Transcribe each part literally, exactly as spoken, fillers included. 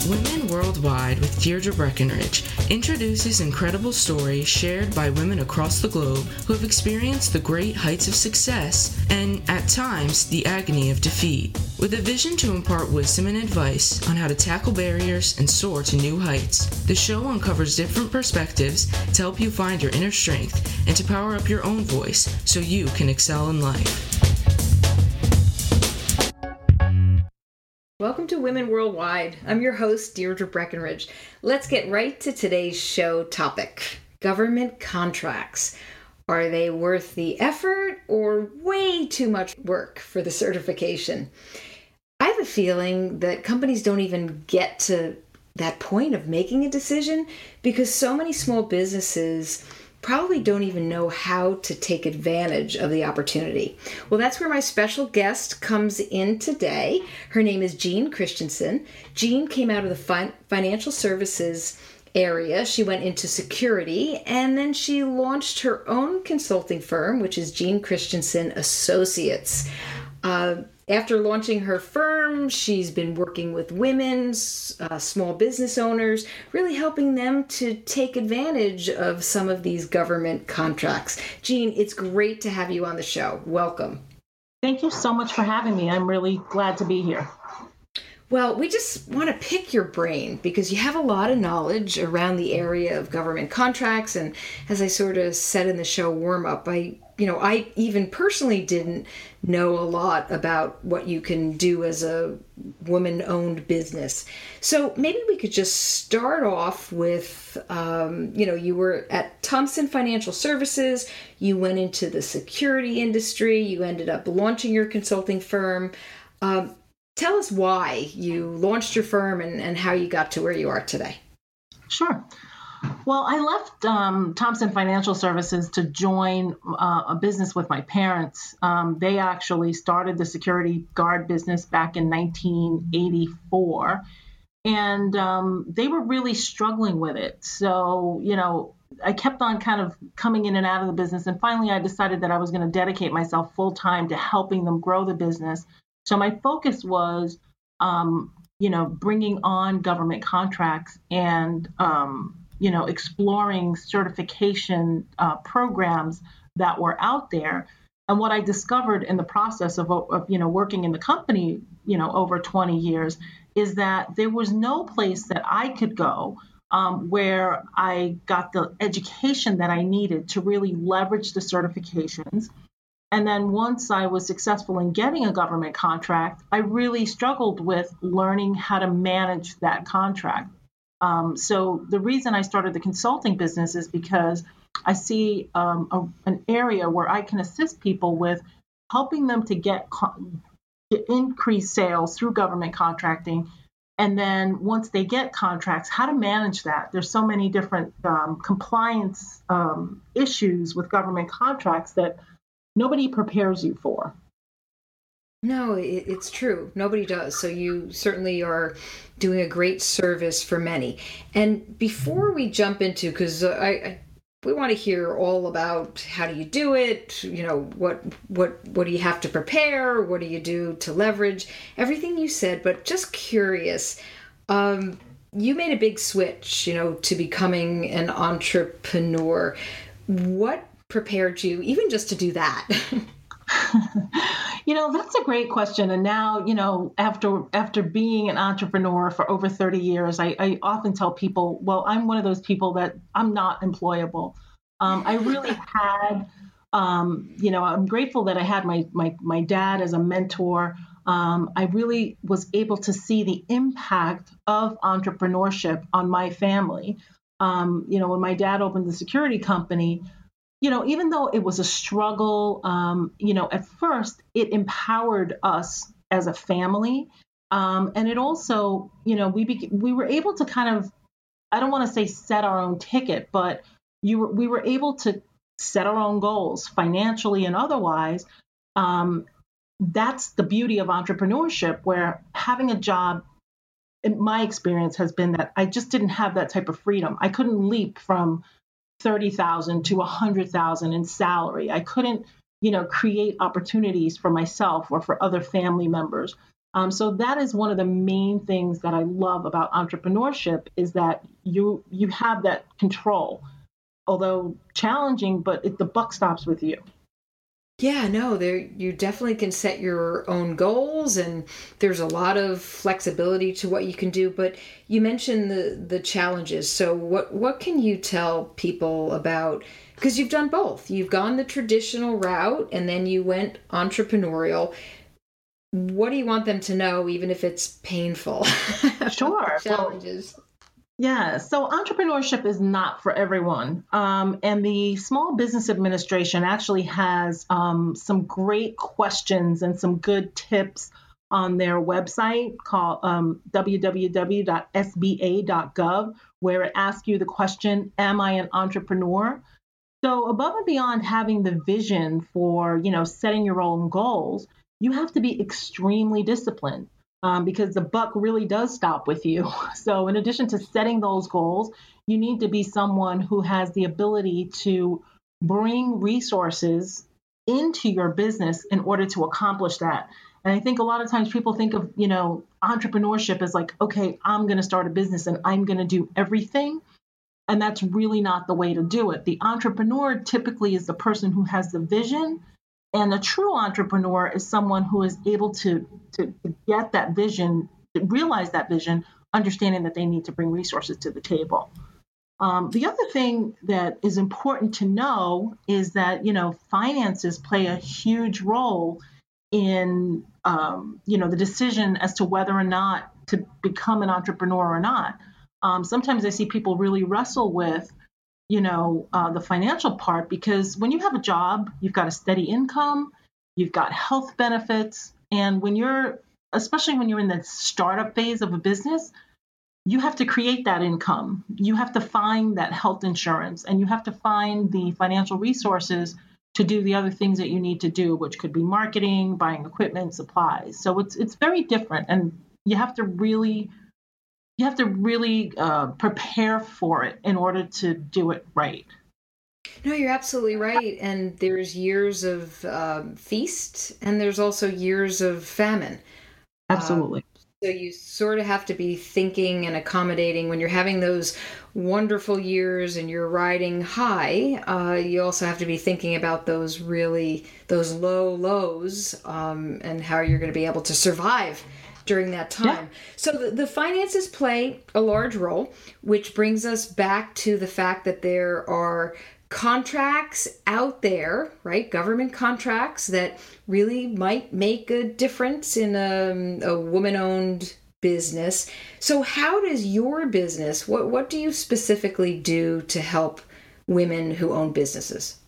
Women Worldwide with Deirdre Breckenridge introduces incredible stories shared by women across the globe who have experienced the great heights of success and, at times, the agony of defeat. With a vision to impart wisdom and advice on how to tackle barriers and soar to new heights, the show uncovers different perspectives to help you find your inner strength and to power up your own voice so you can excel in life. Welcome to Women Worldwide. I'm your host, Deirdre Breckenridge. Let's get right to today's show topic. Government contracts. Are they worth the effort or way too much work for the certification? I have a feeling that companies don't even get to that point of making a decision because so many small businesses probably don't even know how to take advantage of the opportunity. Well, that's where my special guest comes in today. Her name is Jean Christensen. Jean came out of the fin- financial services area. She went into security, and then she launched her own consulting firm, which is Jean Christensen Associates. Uh, After launching her firm, she's been working with women, uh, small business owners, really helping them to take advantage of some of these government contracts. Jean, it's great to have you on the show. Welcome. Thank you so much for having me. I'm really glad to be here. Well, we just want to pick your brain because you have a lot of knowledge around the area of government contracts. And as I sort of said in the show warm-up, I, you know, I even personally didn't know a lot about what you can do as a woman-owned business. So maybe we could just start off with, um, you know, you were at Thomson Financial Services, you went into the security industry, you ended up launching your consulting firm. Um, Tell us why you launched your firm and, and how you got to where you are today. Sure. Well, I left um, Thomson Financial Services to join uh, a business with my parents. Um, they actually started the security guard business back in nineteen eighty-four, and um, they were really struggling with it. So, you know, I kept on kind of coming in and out of the business, and finally I decided that I was going to dedicate myself full time to helping them grow the business. So my focus was, um, you know, bringing on government contracts and, um, you know, exploring certification uh, programs that were out there. And what I discovered in the process of, of, you know, working in the company, you know, over twenty years, is that there was no place that I could go um, where I got the education that I needed to really leverage the certifications. And then once I was successful in getting a government contract, I really struggled with learning how to manage that contract. Um, so the reason I started the consulting business is because I see um, a, an area where I can assist people with helping them to get to increase sales through government contracting. And then once they get contracts, how to manage that. There's so many different um, compliance um, issues with government contracts that nobody prepares you for. No, it, it's true. Nobody does. So you certainly are doing a great service for many. And before we jump into, because I, I we want to hear all about how do you do it, you know, what what what do you have to prepare, what do you do to leverage, everything you said, but just curious, um, you made a big switch, you know, to becoming an entrepreneur. What prepared you even just to do that? You know, that's a great question. And now, you know, after after being an entrepreneur for over thirty years, I, I often tell people, well, I'm one of those people that I'm not employable. Um, I really had, um, you know, I'm grateful that I had my my my dad as a mentor. Um, I really was able to see the impact of entrepreneurship on my family. Um, you know, when my dad opened the security company, you know, even though it was a struggle, um, you know, at first it empowered us as a family. Um, and it also, you know, we be- we were able to kind of, I don't want to say set our own ticket, but you were, we were able to set our own goals financially and otherwise. Um, that's the beauty of entrepreneurship, where having a job, in my experience, has been that I just didn't have that type of freedom. I couldn't leap from thirty thousand to one hundred thousand in salary. I couldn't, you know, create opportunities for myself or for other family members. Um, so that is one of the main things that I love about entrepreneurship is that you you have that control, although challenging, but it, the buck stops with you. Yeah, no, there you definitely can set your own goals, and there's a lot of flexibility to what you can do. But you mentioned the the challenges. So what what can you tell people about, because you've done both. You've gone the traditional route and then you went entrepreneurial. What do you want them to know, even if it's painful? Sure. Challenges. Well, yeah, so entrepreneurship is not for everyone. Um, and the Small Business Administration actually has um, some great questions and some good tips on their website called um, w w w dot s b a dot gov, where it asks you the question, am I an entrepreneur? So above and beyond having the vision for, you know, setting your own goals, you have to be extremely disciplined. Um, because the buck really does stop with you. So, in addition to setting those goals, you need to be someone who has the ability to bring resources into your business in order to accomplish that. And I think a lot of times people think of, you know, entrepreneurship as like, okay, I'm going to start a business and I'm going to do everything. And that's really not the way to do it. The entrepreneur typically is the person who has the vision. And a true entrepreneur is someone who is able to, to get that vision, to realize that vision, understanding that they need to bring resources to the table. Um, the other thing that is important to know is that, you know, finances play a huge role in, um, you know, the decision as to whether or not to become an entrepreneur or not. Um, sometimes I see people really wrestle with, you know, uh, the financial part, because when you have a job, you've got a steady income, you've got health benefits. And when you're, especially when you're in the startup phase of a business, you have to create that income. You have to find that health insurance, and you have to find the financial resources to do the other things that you need to do, which could be marketing, buying equipment, supplies. So it's it's very different, and you have to really You have to really uh, prepare for it in order to do it right. No, you're absolutely right. And there's years of um, feast, and there's also years of famine. Absolutely. Um, so you sort of have to be thinking and accommodating when you're having those wonderful years and you're riding high. Uh, you also have to be thinking about those really those low lows um, and how you're going to be able to survive during that time. Yeah. So the, the finances play a large role, which brings us back to the fact that there are contracts out there, right? Government contracts that really might make a difference in a, a woman-owned business. So how does your business, what, what do you specifically do to help women who own businesses?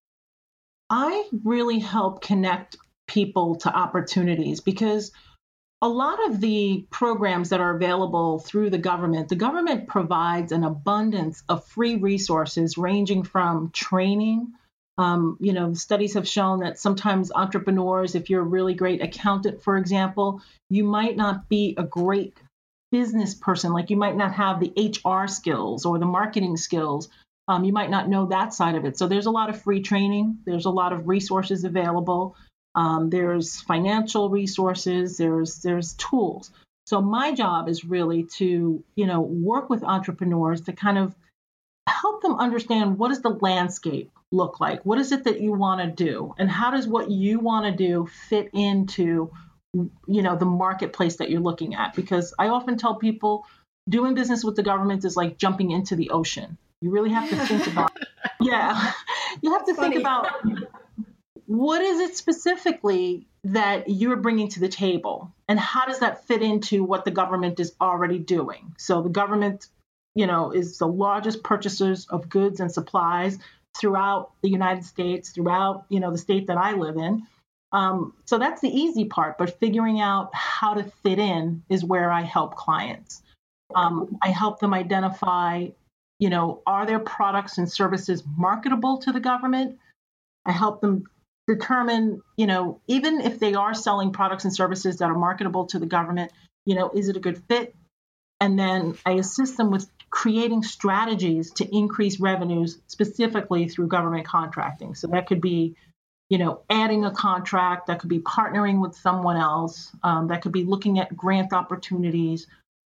I really help connect people to opportunities, because a lot of the programs that are available through the government, the government provides an abundance of free resources ranging from training. Um, you know, studies have shown that sometimes entrepreneurs, if you're a really great accountant, for example, you might not be a great business person. Like you might not have the H R skills or the marketing skills. Um, you might not know that side of it. So there's a lot of free training. There's a lot of resources available. Um, there's financial resources, there's there's tools. So my job is really to, you know, work with entrepreneurs to kind of help them understand, what does the landscape look like? What is it that you want to do? And how does what you want to do fit into, you know, the marketplace that you're looking at? Because I often tell people doing business with the government is like jumping into the ocean. You really have to think about, yeah, you have to think about, what is it specifically that you're bringing to the table? And how does that fit into what the government is already doing? So the government, you know, is the largest purchasers of goods and supplies throughout the United States, throughout, you know, the state that I live in. Um, so that's the easy part, but figuring out how to fit in is where I help clients. Um, I help them identify, you know, are their products and services marketable to the government? I help them determine, you know, even if they are selling products and services that are marketable to the government, you know, is it a good fit? And then I assist them with creating strategies to increase revenues specifically through government contracting. So that could be you know, adding a contract, that could be partnering with someone else, um, that could be looking at grant opportunities.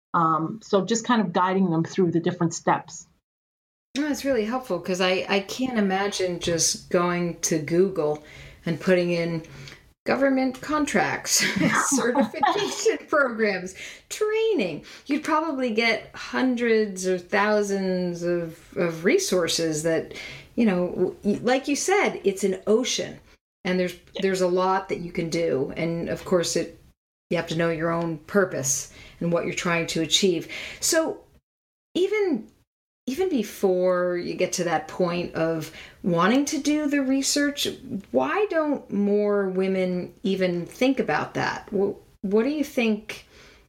Um, so just kind of guiding them through the different steps. Oh, that's really helpful because I, I can't imagine just going to Google and putting in government contracts, certification programs, training. You'd probably get hundreds or thousands of, of resources that, you know, like you said, it's an ocean and there's there's a lot that you can do. And of course, it you have to know your own purpose and what you're trying to achieve. So even even before you get to that point of wanting to do the research, why don't more women even think about that? What do you think?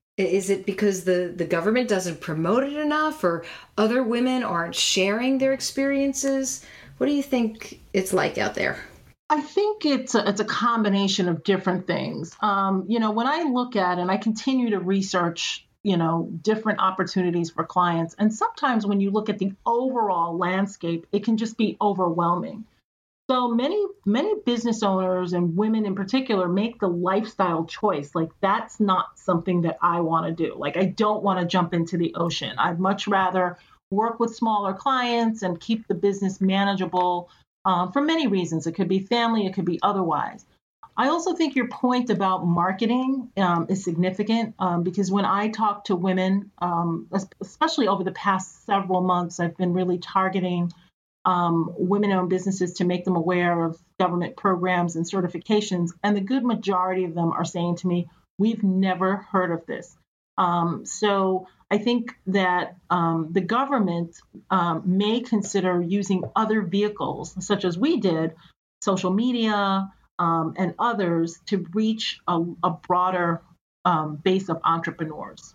Is it because the, the government doesn't promote it enough, or other women aren't sharing their experiences? What do you think it's like out there? I think it's a, it's a combination of different things. Um, you know, when I look at and I continue to research, you know, different opportunities for clients. And sometimes when you look at the overall landscape, it can just be overwhelming. So many, many business owners and women in particular make the lifestyle choice. Like, that's not something that I want to do. Like, I don't want to jump into the ocean. I'd much rather work with smaller clients and keep the business manageable um, for many reasons. It could be family, it could be otherwise. I also think your point about marketing um, is significant um, because when I talk to women, um, especially over the past several months, I've been really targeting um, women-owned businesses to make them aware of government programs and certifications. And the good majority of them are saying to me, we've never heard of this. Um, so I think that um, the government um, may consider using other vehicles, such as we did, social media, Um, and others to reach a, a broader um, base of entrepreneurs.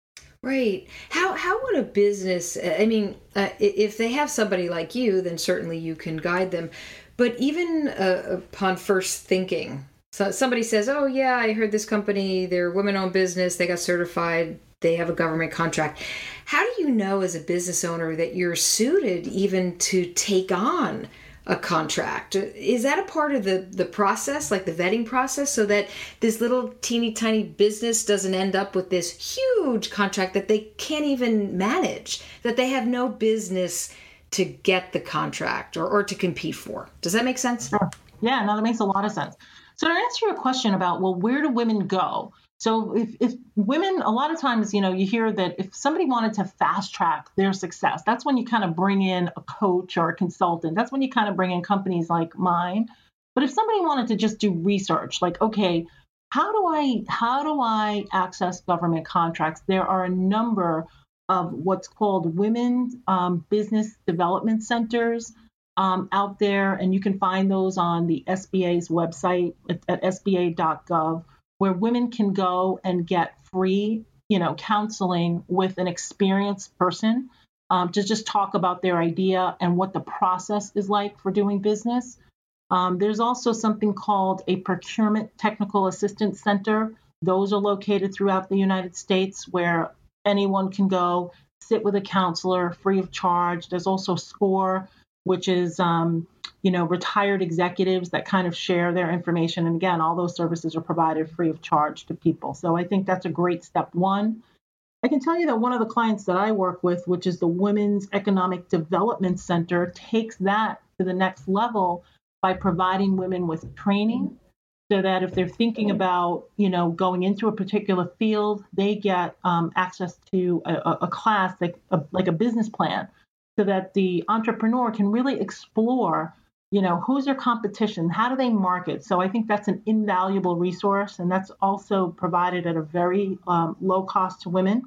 Right. How how would a business, I mean, uh, if they have somebody like you, then certainly you can guide them. But even uh, upon first thinking, so somebody says, oh, yeah, I heard this company, they're a women-owned business, they got certified, they have a government contract. How do you know as a business owner that you're suited even to take on a contract? Is that a part of the, the process, like the vetting process, so that this little teeny tiny business doesn't end up with this huge contract that they can't even manage, that they have no business to get the contract or, or to compete for? Does that make sense? Sure. Yeah, no, that makes a lot of sense. So to answer your question about, well, where do women go? So if, if women, a lot of times, you know, you hear that if somebody wanted to fast track their success, that's when you kind of bring in a coach or a consultant. That's when you kind of bring in companies like mine. But if somebody wanted to just do research, like, okay, how do I how do I access government contracts? There are a number of what's called women's um, business development centers um, out there, and you can find those on the S B A's website at, at S B A dot gov. Where women can go and get free, you know, counseling with an experienced person um, to just talk about their idea and what the process is like for doing business. Um, there's also something called a procurement technical assistance center. Those are located throughout the United States where anyone can go sit with a counselor free of charge. There's also SCORE, which is um, you know, retired executives that kind of share their information. And again, all those services are provided free of charge to people. So I think that's a great step one. I can tell you that one of the clients that I work with, which is the Women's Economic Development Center, takes that to the next level by providing women with training so that if they're thinking about, you know, going into a particular field, they get um, access to a, a class like a, like a business plan so that the entrepreneur can really explore, you know, who's their competition? How do they market? So I think that's an invaluable resource, and that's also provided at a very um, low cost to women.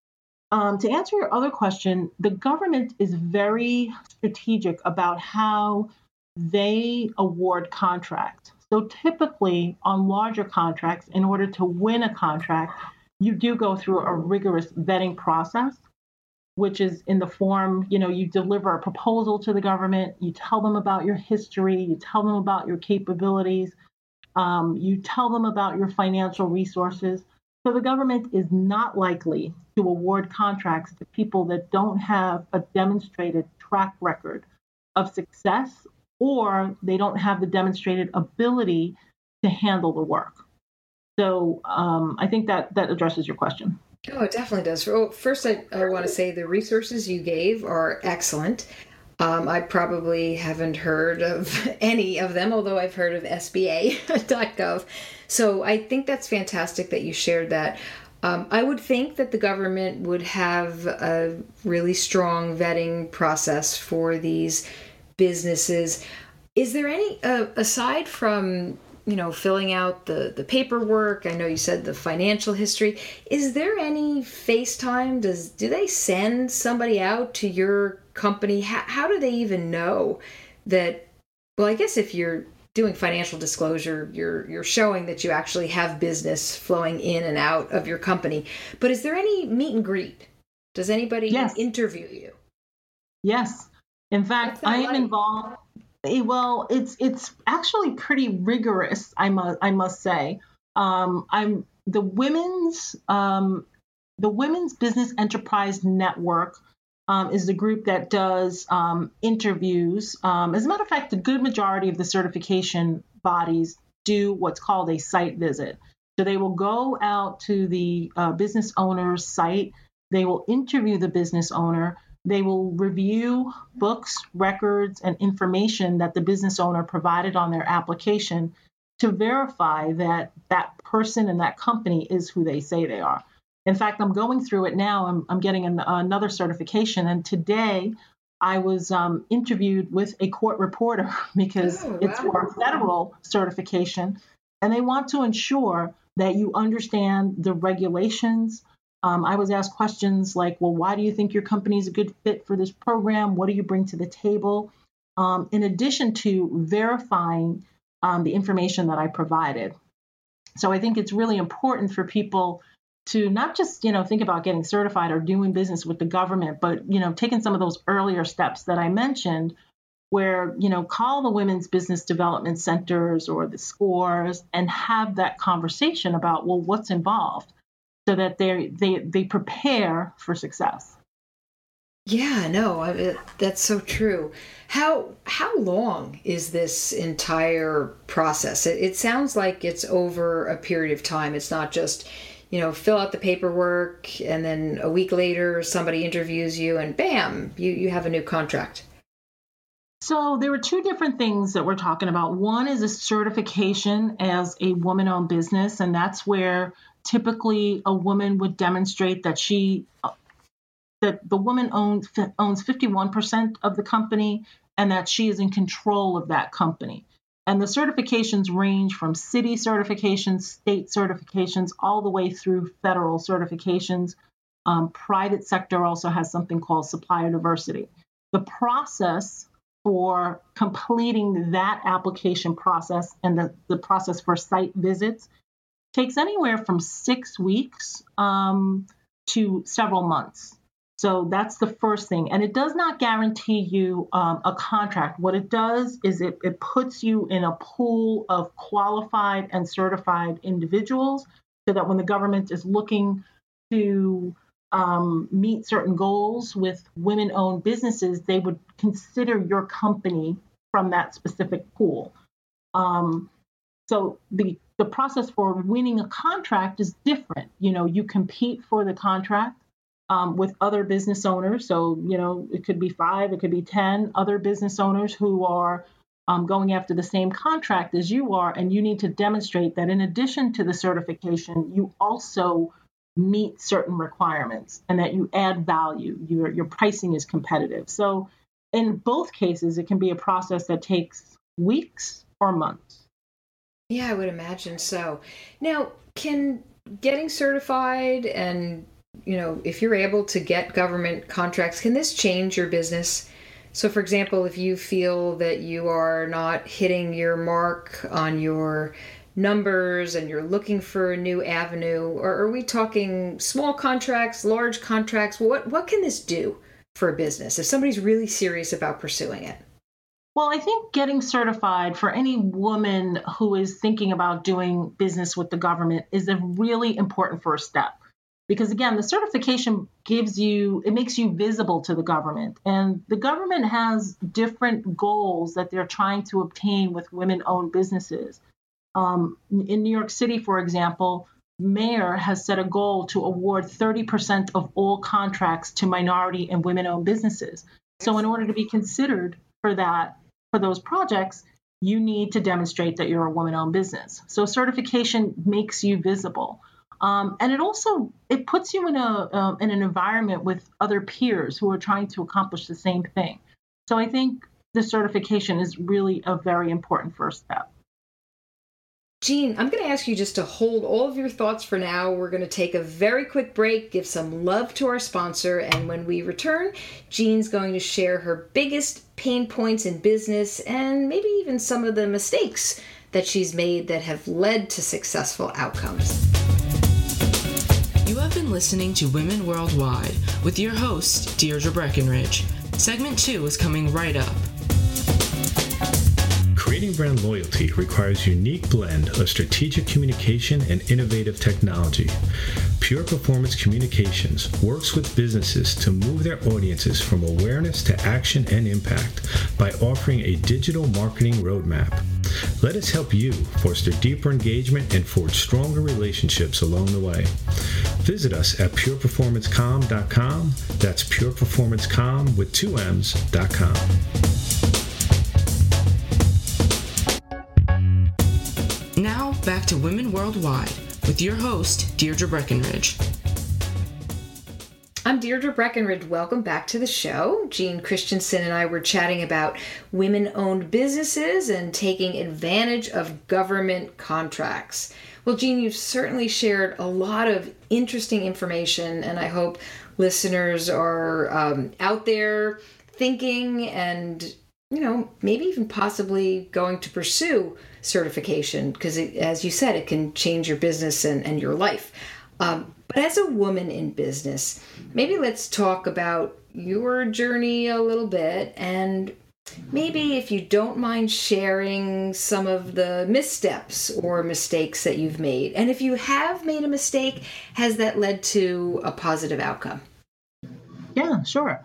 Um, to answer your other question, the government is very strategic about how they award contracts. So typically on larger contracts, in order to win a contract, you do go through a rigorous vetting process, which is in the form, you know, you deliver a proposal to the government, you tell them about your history, you tell them about your capabilities, um, you tell them about your financial resources. So the government is not likely to award contracts to people that don't have a demonstrated track record of success or they don't have the demonstrated ability to handle the work. So um, I think that that addresses your question. Oh, it definitely does. Well, first, I, I want to say the resources you gave are excellent. Um, I probably haven't heard of any of them, although I've heard of S B A dot gov. So I think that's fantastic that you shared that. Um, I would think that the government would have a really strong vetting process for these businesses. Is there any, uh, aside from, you know, filling out the, the paperwork, I know you said the financial history, is there any FaceTime? Does, do they send somebody out to your company? How, how do they even know that, well, I guess if you're doing financial disclosure, you're you're showing that you actually have business flowing in and out of your company. But is there any meet and greet? Does anybody Yes. interview you? Yes. In fact, I am like? involved. Well, it's it's actually pretty rigorous, I must I must say. Um, I'm the women's um, the Women's Business Enterprise Network um, is the group that does um, interviews. Um, as a matter of fact, the good majority of the certification bodies do what's called a site visit. So they will go out to the uh, business owner's site. They will interview the business owner. They will review books, records, and information that the business owner provided on their application to verify that that person and that company is who they say they are. In fact, I'm going through it now. I'm, I'm getting an, another certification. And today I was um, interviewed with a court reporter because Oh, wow. it's for a federal certification. And they want to ensure that you understand the regulations. Um, I was asked questions like, well, why do you think your company is a good fit for this program? What do you bring to the table? Um, in addition to verifying um, the information that I provided. So I think it's really important for people to not just, you know, think about getting certified or doing business with the government, but, you know, taking some of those earlier steps that I mentioned where, you know, call the women's business development centers or the SCORES and have that conversation about, well, what's involved so that they they they prepare for success. Yeah, no, I mean, that's so true. How how long is this entire process? It, it sounds like it's over a period of time. It's not just, you know, fill out the paperwork and then a week later somebody interviews you and bam, you, you have a new contract. So there were two different things that we're talking about. One is a certification as a woman-owned business, and that's where typically a woman would demonstrate that she that the woman owns owns fifty-one percent of the company and that she is in control of that company. And the certifications range from city certifications, state certifications, all the way through federal certifications. Um, private sector also has something called supplier diversity. The process for completing that application process and the, the process for site visits takes anywhere from six weeks um, to several months. So that's the first thing. And it does not guarantee you um, a contract. What it does is it, it puts you in a pool of qualified and certified individuals so that when the government is looking to um, meet certain goals with women-owned businesses, they would consider your company from that specific pool. Um, so the, the process for winning a contract is different. You know, you compete for the contract. Um, with other business owners. So, you know, it could be five, it could be ten other business owners who are um, going after the same contract as you are. And you need to demonstrate that in addition to the certification, you also meet certain requirements and that you add value. Your, your pricing is competitive. So in both cases, it can be a process that takes weeks or months. Yeah, I would imagine so. Now, can getting certified and you know, if you're able to get government contracts, can this change your business? So, for example, if you feel that you are not hitting your mark on your numbers and you're looking for a new avenue, or are we talking small contracts, large contracts? What what can this do for a business if somebody's really serious about pursuing it? Well, I think getting certified for any woman who is thinking about doing business with the government is a really important first step. Because again, the certification gives you, it makes you visible to the government. And the government has different goals that they're trying to obtain with women-owned businesses. Um, in New York City, for example, mayor has set a goal to award thirty percent of all contracts to minority and women-owned businesses. So in order to be considered for that, for those projects, you need to demonstrate that you're a woman-owned business. So certification makes you visible. Um, and it also, it puts you in a uh, in an environment with other peers who are trying to accomplish the same thing. So I think the certification is really a very important first step. Jean, I'm going to ask you just to hold all of your thoughts for now. We're going to take a very quick break, give some love to our sponsor, and when we return, Jean's going to share her biggest pain points in business and maybe even some of the mistakes that she's made that have led to successful outcomes. You have been listening to Women Worldwide with your host, Deirdre Breckenridge. Segment two is coming right up. Creating brand loyalty requires a unique blend of strategic communication and innovative technology. Pure Performance Communications works with businesses to move their audiences from awareness to action and impact by offering a digital marketing roadmap. Let us help you foster deeper engagement and forge stronger relationships along the way. Visit us at pure performance com dot com. That's pure performance com with two M's dot com. Now, back to Women Worldwide with your host, Deirdre Breckenridge. I'm Deirdre Breckenridge. Welcome back to the show. Jean Christensen and I were chatting about women-owned businesses and taking advantage of government contracts. Well, Jean, you've certainly shared a lot of interesting information, and I hope listeners are um, out there thinking and, you know, maybe even possibly going to pursue certification because, as you said, it can change your business and, and your life. Um, but as a woman in business, maybe let's talk about your journey a little bit, and maybe if you don't mind sharing some of the missteps or mistakes that you've made. And if you have made a mistake, has that led to a positive outcome? Yeah, sure.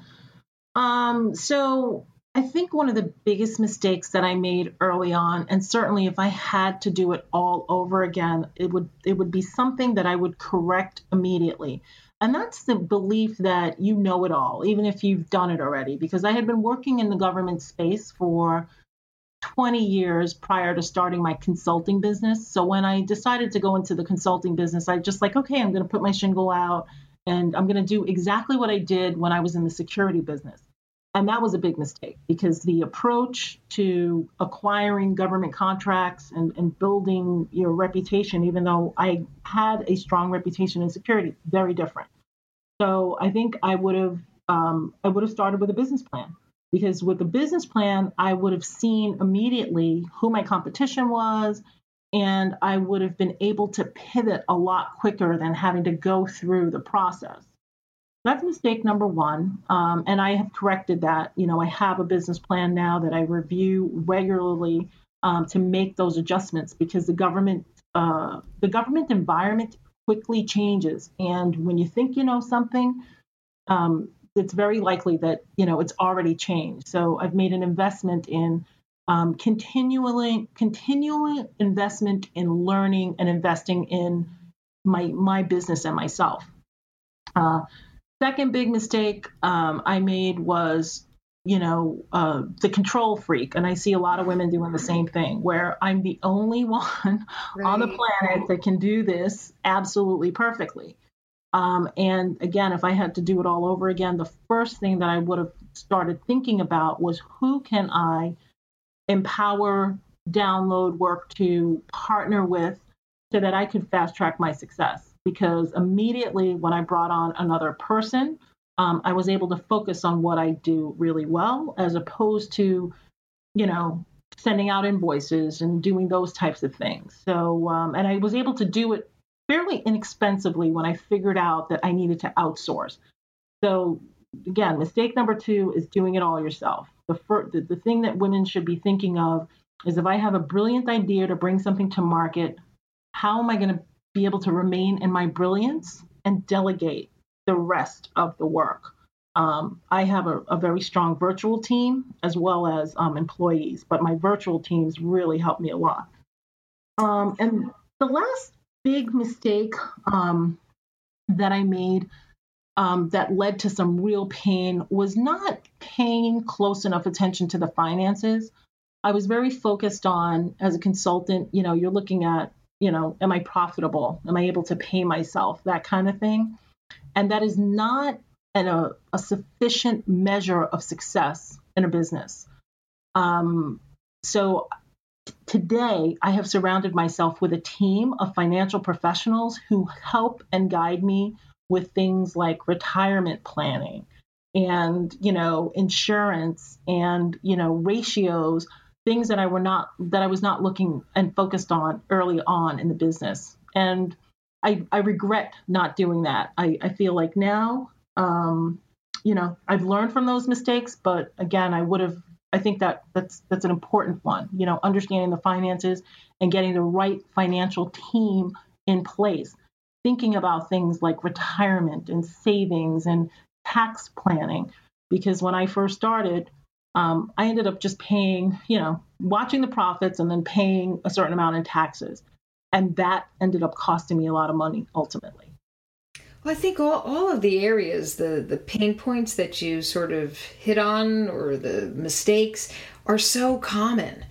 Um, so I think one of the biggest mistakes that I made early on, and certainly if I had to do it all over again, it would it would be something that I would correct immediately. And that's the belief that you know it all, even if you've done it already. Because I had been working in the government space for twenty years prior to starting my consulting business. So when I decided to go into the consulting business, I just like, okay, I'm going to put my shingle out and I'm going to do exactly what I did when I was in the security business. And that was a big mistake because the approach to acquiring government contracts and, and building your reputation, even though I had a strong reputation in security, very different. So I think I would have um, I would have started with a business plan, because with the business plan, I would have seen immediately who my competition was, and I would have been able to pivot a lot quicker than having to go through the process. That's mistake number one. Um, and I have corrected that. You know, I have a business plan now that I review regularly um, to make those adjustments, because the government, uh, the government environment quickly changes. And when you think you know something, um, it's very likely that, you know, it's already changed. So I've made an investment in um, continually, continual investment in learning and investing in my, my business and myself. Uh, Second big mistake um, I made was, you know, uh, the control freak. And I see a lot of women doing the same thing, where I'm the only one right. on the planet that can do this absolutely perfectly. Um, and again, if I had to do it all over again, the first thing that I would have started thinking about was, who can I empower, download, work to partner with so that I could fast track my success? Because immediately when I brought on another person, um, I was able to focus on what I do really well, as opposed to, you know, sending out invoices and doing those types of things. So, um, and I was able to do it fairly inexpensively when I figured out that I needed to outsource. So again, mistake number two is doing it all yourself. The, fir- the, the thing that women should be thinking of is, if I have a brilliant idea to bring something to market, how am I going to be able to remain in my brilliance and delegate the rest of the work. Um, I have a, a very strong virtual team as well as um, employees, but my virtual teams really help me a lot. Um, and the last big mistake um, that I made um, that led to some real pain was not paying close enough attention to the finances. I was very focused on, as a consultant, you know, you're looking at, you know, am I profitable? Am I able to pay myself? That kind of thing. And that is not an, a, a sufficient measure of success in a business. Um, so t- today, I have surrounded myself with a team of financial professionals who help and guide me with things like retirement planning and, you know, insurance and, you know, ratios, things that I were not, that I was not looking and focused on early on in the business. And I, I regret not doing that. I, I feel like now, um, you know, I've learned from those mistakes, but again, I would have, I think that that's, that's an important one, you know, understanding the finances and getting the right financial team in place, thinking about things like retirement and savings and tax planning. Because when I first started, um, I ended up just paying, you know, watching the profits and then paying a certain amount in taxes. And that ended up costing me a lot of money ultimately. Well, I think all, all of the areas, the, the pain points that you sort of hit on or the mistakes are so common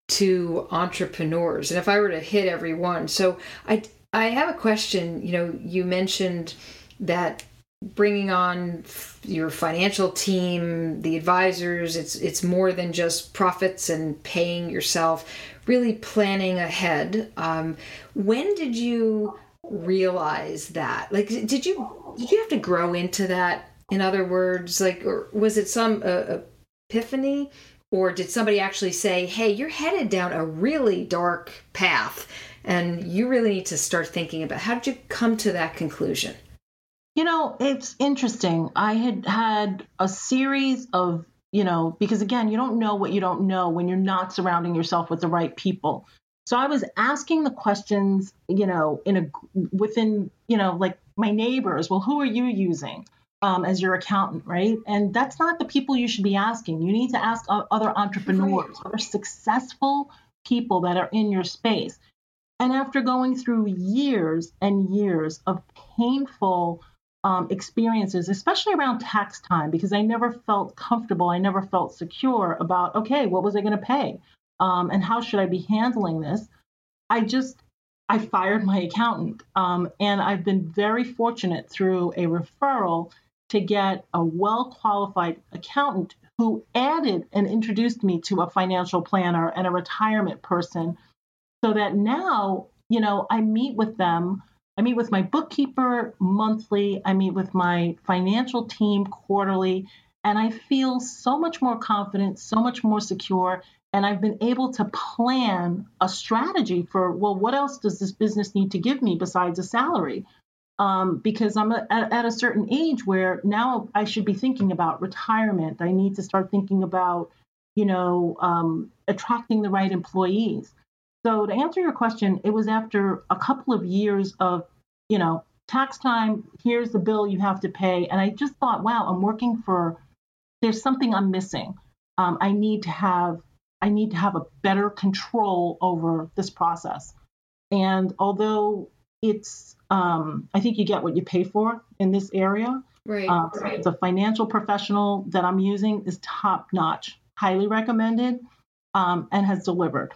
to entrepreneurs. And if I were to hit every one, so I, I have a question. You know, you mentioned that bringing on your financial team, the advisors, it's it's more than just profits and paying yourself, really planning ahead. Um, when did you realize that? Like, did you did you have to grow into that? In other words, like, or was it some uh, epiphany, or did somebody actually say, "Hey, you're headed down a really dark path, and you really need to start thinking about"? How did you come to that conclusion? You know, it's interesting. I had had a series of, you know, because again, you don't know what you don't know when you're not surrounding yourself with the right people. So I was asking the questions, you know, in a within, you know, like my neighbors. Well, who are you using um, as your accountant, right? And that's not the people you should be asking. You need to ask other entrepreneurs, other successful people that are in your space. And after going through years and years of painful Um, experiences, especially around tax time, because I never felt comfortable. I never felt secure about, okay, what was I going to pay? Um, and how should I be handling this? I just, I fired my accountant. Um, and I've been very fortunate through a referral to get a well-qualified accountant who added and introduced me to a financial planner and a retirement person, so that now, you know, I meet with them. I meet with my bookkeeper monthly. I meet with my financial team quarterly, and I feel so much more confident, so much more secure. And I've been able to plan a strategy for, well, what else does this business need to give me besides a salary? Um, because I'm a, at a certain age where now I should be thinking about retirement. I need to start thinking about, you know, um, attracting the right employees. So to answer your question, it was after a couple of years of, you know, tax time, here's the bill you have to pay. And I just thought, wow, I'm working for, there's something I'm missing. Um, I need to have, I need to have a better control over this process. And although it's, um, I think you get what you pay for in this area. Right, uh, right. The financial professional that I'm using is top notch, highly recommended, um, and has delivered.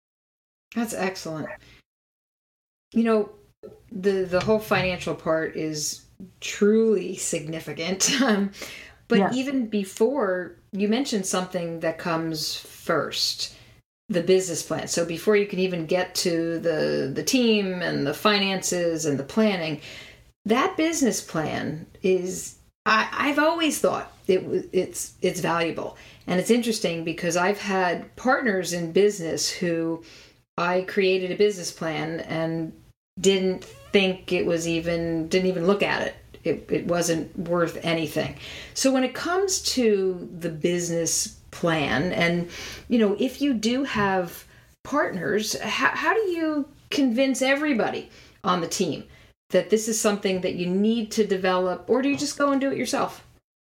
That's excellent. You know, the the whole financial part is truly significant. Um, but Yes. even before, you mentioned something that comes first, the business plan. So before you can even get to the the team and the finances and the planning, that business plan is, I, I've always thought it it's it's valuable. And it's interesting because I've had partners in business who I created a business plan and didn't think it was even, didn't even look at it. It, it wasn't worth anything. So when it comes to the business plan, and, you know, if you do have partners, how, how do you convince everybody on the team that this is something that you need to develop, or do you just go and do it yourself?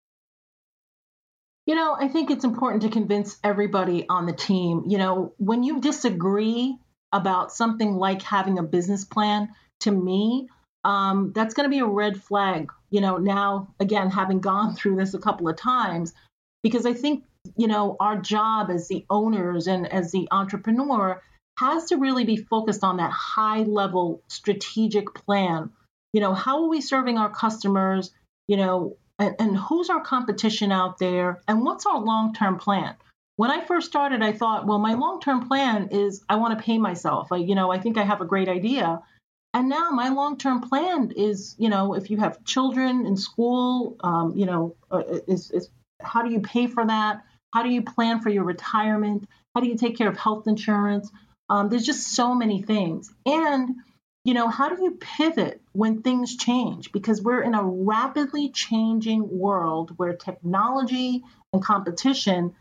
You know, I think it's important to convince everybody on the team. You know, when you disagree about something like having a business plan, to me, um, that's going to be a red flag. You know, now, again, having gone through this a couple of times, because I think, you know, our job as the owners and as the entrepreneur has to really be focused on that high level strategic plan. You know, how are we serving our customers? You know, and, and who's our competition out there? And what's our long-term plan? When I first started, I thought, well, my long-term plan is I want to pay myself. I, you know, I think I have a great idea. And now my long-term plan is, you know, if you have children in school, um, you know, uh, is, is how do you pay for that? How do you plan for your retirement? How do you take care of health insurance? Um, there's just so many things. And, you know, how do you pivot when things change? Because we're in a rapidly changing world where technology and competition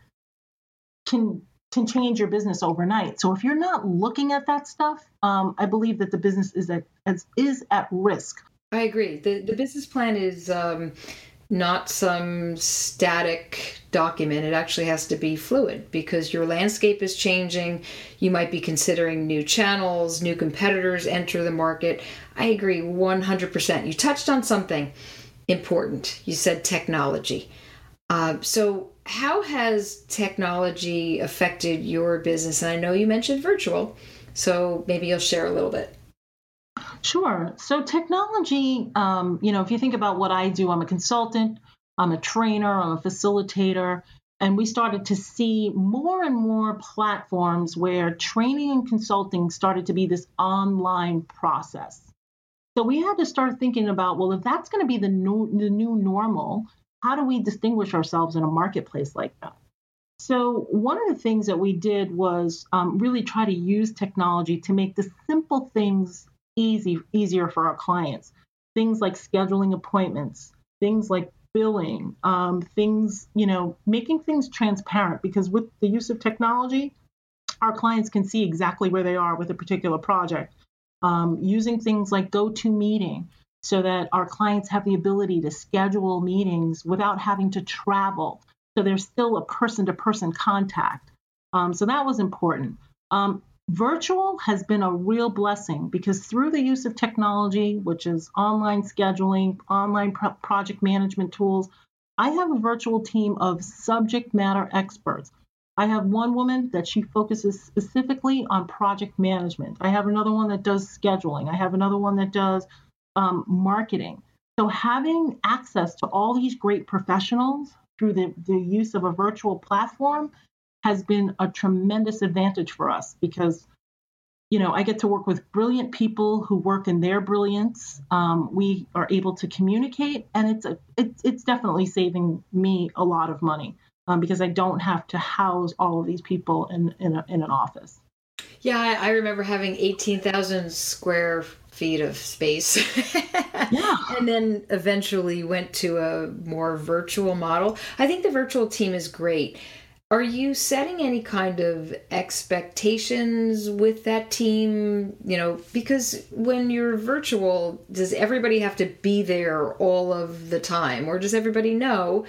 can can change your business overnight. So if you're not looking at that stuff, um, I believe that the business is at is at risk. I agree. The the business plan is um, not some static document. It actually has to be fluid because your landscape is changing. You might be considering new channels, new competitors enter the market. I agree one hundred percent. You touched on something important. You said technology. Uh, so how has technology affected your business? And I know you mentioned virtual, so maybe you'll share a little bit. Sure. So technology, um, you know, if you think about what I do, I'm a consultant, I'm a trainer, I'm a facilitator, and we started to see more and more platforms where training and consulting started to be this online process. So we had to start thinking about, well, if that's going to be the new, the new normal, how do we distinguish ourselves in a marketplace like that? So one of the things that we did was um, really try to use technology to make the simple things easy, easier for our clients. Things like scheduling appointments, things like billing, um, things, you know, making things transparent, because with the use of technology, our clients can see exactly where they are with a particular project. Um, using things like GoToMeeting so that our clients have the ability to schedule meetings without having to travel. So there's still a person-to-person contact. Um, so that was important. Um, Virtual has been a real blessing because through the use of technology, which is online scheduling, online pro- project management tools, I have a virtual team of subject matter experts. I have one woman that she focuses specifically on project management. I have another one that does scheduling. I have another one that does um, marketing. So having access to all these great professionals through the, the use of a virtual platform has been a tremendous advantage for us because, you know, I get to work with brilliant people who work in their brilliance. Um, we are able to communicate, and it's a, it's it's definitely saving me a lot of money um, because I don't have to house all of these people in in, a, in an office. Yeah, I, I remember having eighteen thousand square feet of space. Yeah. And then eventually went to a more virtual model. I think the virtual team is great. Are you setting any kind of expectations with that team? You know, because when you're virtual, does everybody have to be there all of the time? Or does everybody know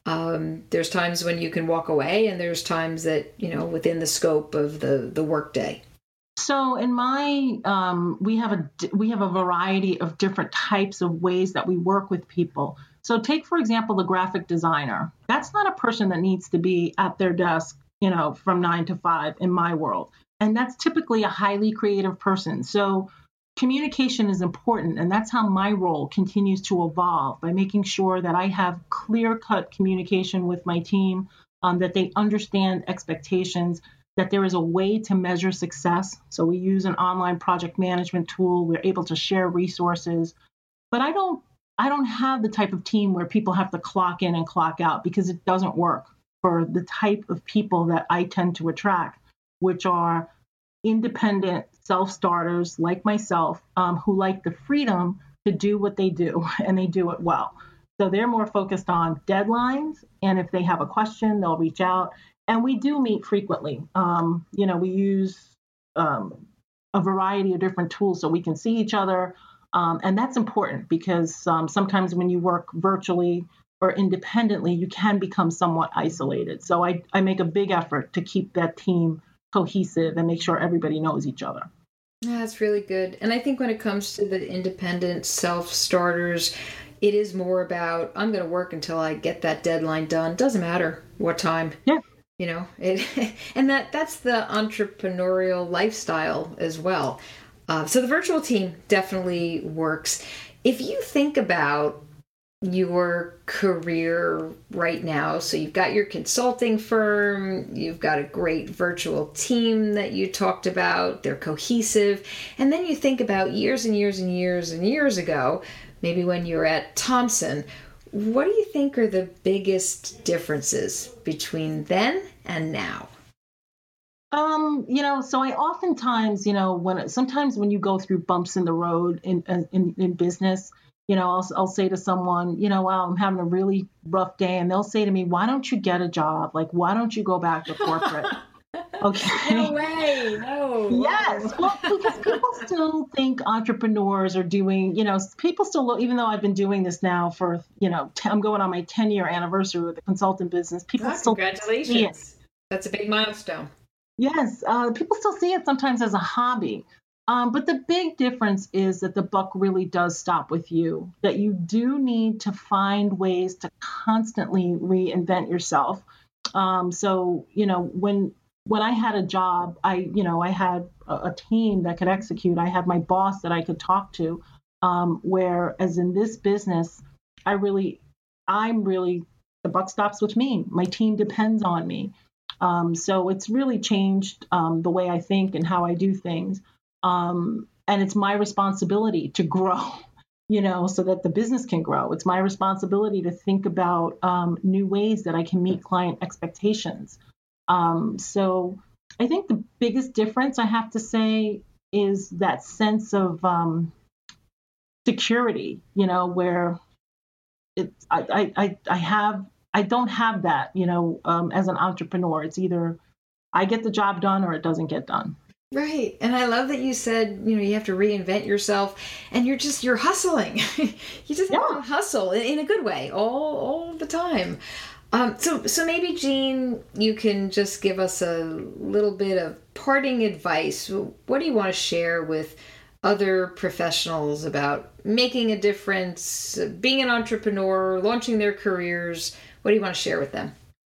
um, there's times when you can walk away and there's times that, you know, within the scope of the, the workday? So in my, um, we have a we have a variety of different types of ways that we work with people. So take, for example, the graphic designer. That's not a person that needs to be at their desk, you know, from nine to five in my world. And that's typically a highly creative person. So communication is important. And that's how my role continues to evolve, by making sure that I have clear-cut communication with my team, um, that they understand expectations, that there is a way to measure success. So we use an online project management tool. We're able to share resources. But I don't I don't have the type of team where people have to clock in and clock out, because it doesn't work for the type of people that I tend to attract, which are independent self-starters like myself, um, who like the freedom to do what they do, and they do it well. So they're more focused on deadlines, and if they have a question, they'll reach out. And we do meet frequently. Um, you know, we use um, a variety of different tools so we can see each other. Um, and that's important because um, sometimes when you work virtually or independently, you can become somewhat isolated. So I, I make a big effort to keep that team cohesive and make sure everybody knows each other. Yeah, that's really good. And I think when it comes to the independent self-starters, it is more about, I'm going to work until I get that deadline done. Doesn't matter what time. Yeah. You know, it, and that that's the entrepreneurial lifestyle as well. Uh, so the virtual team definitely works. If you think about your career right now, so you've got your consulting firm, you've got a great virtual team that you talked about, they're cohesive, and then you think about years and years and years and years ago, maybe when you were at Thomson, what do you think are the biggest differences between then and now? Um, you know, so I oftentimes, you know, when sometimes when you go through bumps in the road in in, in business, you know, I'll I'll say to someone, you know, wow, I'm having a really rough day, and they'll say to me, why don't you get a job? Like, why don't you go back to corporate? Okay. No way. No. Yes. Well, because people still think entrepreneurs are doing, you know, people still, even though I've been doing this now for, you know, i I'm going on my ten year anniversary with the consultant business. People oh, still congratulations. That's a big milestone. Yes. Uh, people still see it sometimes as a hobby. Um, but the big difference is that the buck really does stop with you, that you do need to find ways to constantly reinvent yourself. Um, so, you know, when when I had a job, I, you know, I had a, a team that could execute. I had my boss that I could talk to. Um, whereas in this business, I really, I'm really, the buck stops with me. My team depends on me. Um, so it's really changed um, the way I think and how I do things. Um, and it's my responsibility to grow, you know, so that the business can grow. It's my responsibility to think about um, new ways that I can meet client expectations. Um, so I think the biggest difference, I have to say, is that sense of um, security, you know, where it's, I, I, I have, I don't have that, you know, um, as an entrepreneur. It's either I get the job done or it doesn't get done. Right. And I love that you said, you know, you have to reinvent yourself and you're just, you're hustling. you just have Yeah. to hustle in, in a good way all, all the time. Um, so, so maybe, Jean, you can just give us a little bit of parting advice. What do you want to share with other professionals about making a difference, being an entrepreneur, launching their careers? What do you want to share with them?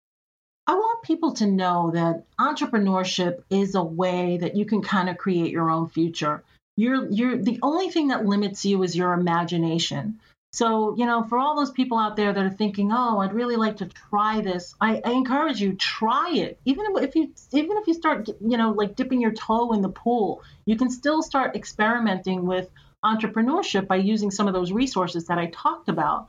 I want people to know that entrepreneurship is a way that you can kind of create your own future. You're, you're the only thing that limits you is your imagination. So, you know, for all those people out there that are thinking, oh, I'd really like to try this, I, I encourage you, try it. Even if you, even if you start, you know, like dipping your toe in the pool, you can still start experimenting with entrepreneurship by using some of those resources that I talked about.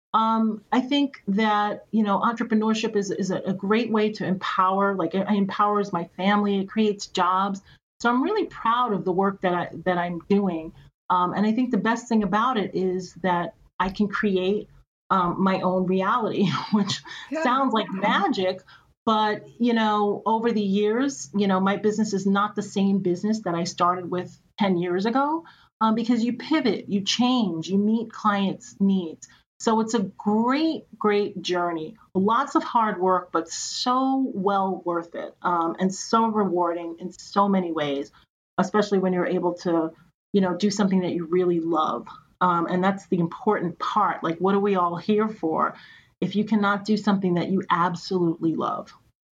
Um, I think that, you know, entrepreneurship is, is a, a great way to empower, like it, it empowers my family, it creates jobs. So I'm really proud of the work that I, that I'm doing. Um, and I think the best thing about it is that I can create um, my own reality, which yeah. sounds like magic. But, you know, over the years, you know, my business is not the same business that I started with ten years ago um, because you pivot, you change, you meet clients' needs. So it's a great, great journey. Lots of hard work, but so well worth it um, and so rewarding in so many ways, especially when you're able to, you know, do something that you really love. Um, and that's the important part. Like, what are we all here for if you cannot do something that you absolutely love?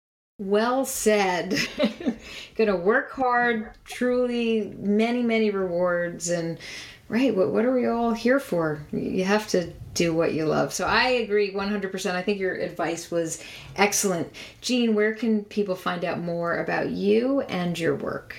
Well said. Gonna work hard, truly many, many rewards. And right, what, what are we all here for? You have to do what you love. So I agree one hundred percent. I think your advice was excellent. Jean, where can people find out more about you and your work?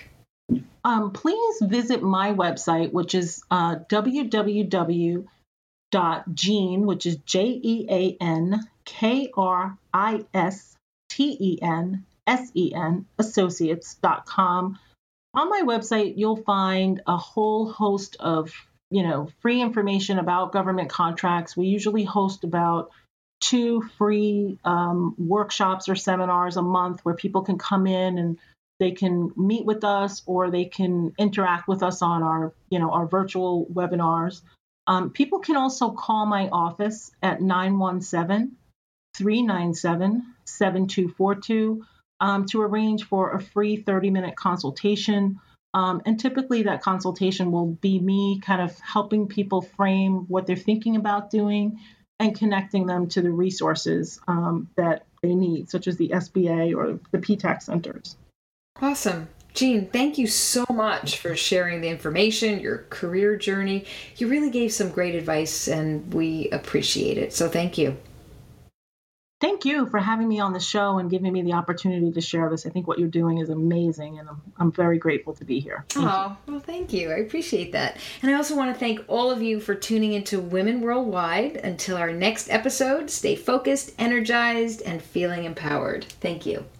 Um, please visit my website, which is uh, w w w dot jean, which is J E A N K R I S T E N S E N, associates dot com. On my website, you'll find a whole host of, you know, free information about government contracts. We usually host about two free um, workshops or seminars a month where people can come in and they can meet with us or they can interact with us on our, you know, our virtual webinars. Um, people can also call my office at nine one seven, three nine seven, seven two four two um, to arrange for a free thirty minute consultation. Um, and typically that consultation will be me kind of helping people frame what they're thinking about doing and connecting them to the resources um, that they need, such as the S B A or the P TAC centers. Awesome. Jean, thank you so much for sharing the information, your career journey. You really gave some great advice and we appreciate it. So thank you. Thank you for having me on the show and giving me the opportunity to share this. I think what you're doing is amazing, and I'm, I'm very grateful to be here. Thank oh, you. Well, thank you. I appreciate that. And I also want to thank all of you for tuning into Women Worldwide. Until our next episode, stay focused, energized, and feeling empowered. Thank you.